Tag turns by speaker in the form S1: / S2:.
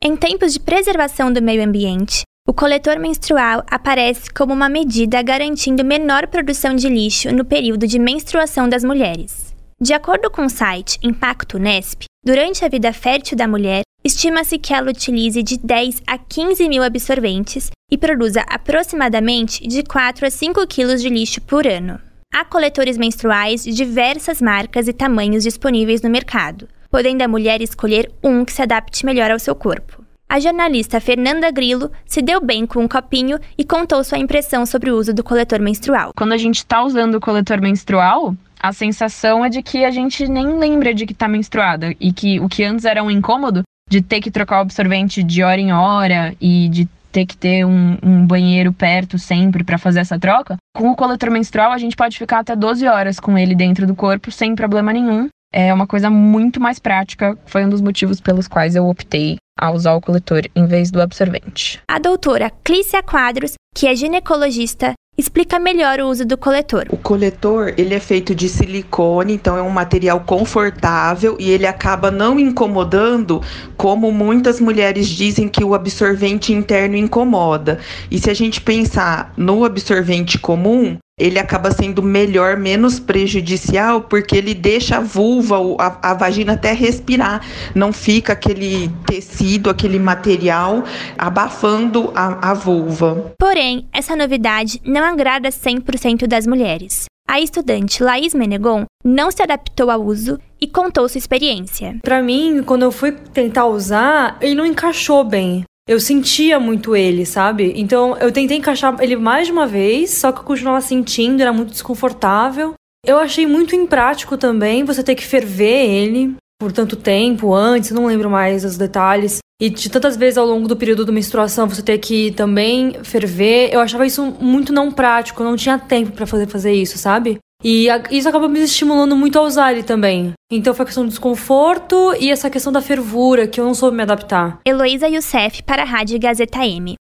S1: Em tempos de preservação do meio ambiente, o coletor menstrual aparece como uma medida garantindo menor produção de lixo no período de menstruação das mulheres. De acordo com o site Impacto Unesp, durante a vida fértil da mulher, estima-se que ela utilize de 10 a 15 mil absorventes e produza aproximadamente de 4 a 5 quilos de lixo por ano. Há coletores menstruais de diversas marcas e tamanhos disponíveis no mercado, podendo a mulher escolher um que se adapte melhor ao seu corpo. A jornalista Fernanda Grillo se deu bem com um copinho e contou sua impressão sobre o uso do coletor menstrual.
S2: Quando a gente está usando o coletor menstrual, a sensação é de que a gente nem lembra de que está menstruada e que o que antes era um incômodo de ter que trocar o absorvente de hora em hora e de ter que ter um banheiro perto sempre para fazer essa troca. Com o coletor menstrual, a gente pode ficar até 12 horas com ele dentro do corpo sem problema nenhum. É uma coisa muito mais prática, foi um dos motivos pelos quais eu optei a usar o coletor em vez do absorvente.
S1: A doutora Clícia Quadros, que é ginecologista, explica melhor o uso do coletor.
S3: O coletor, ele é feito de silicone, então é um material confortável e ele acaba não incomodando, como muitas mulheres dizem que o absorvente interno incomoda. E se a gente pensar no absorvente comum, ele acaba sendo melhor, menos prejudicial, porque ele deixa a vulva, a vagina até respirar. Não fica aquele tecido, aquele material abafando a vulva.
S1: Porém, essa novidade não agrada 100% das mulheres. A estudante Laís Menegon não se adaptou ao uso e contou sua experiência.
S4: Pra mim, quando eu fui tentar usar, ele não encaixou bem. Eu sentia muito ele, sabe? Então, eu tentei encaixar ele mais de uma vez, só que eu continuava sentindo, era muito desconfortável. Eu achei muito imprático também você ter que ferver ele por tanto tempo antes, não lembro mais os detalhes. E de tantas vezes ao longo do período da menstruação você ter que também ferver. Eu achava isso muito não prático, eu não tinha tempo pra fazer isso, sabe? E isso acaba me estimulando muito a usar ele também. Então foi a questão do desconforto e essa questão da fervura, que eu não soube me adaptar.
S1: Heloísa Youssef para a Rádio Gazeta M.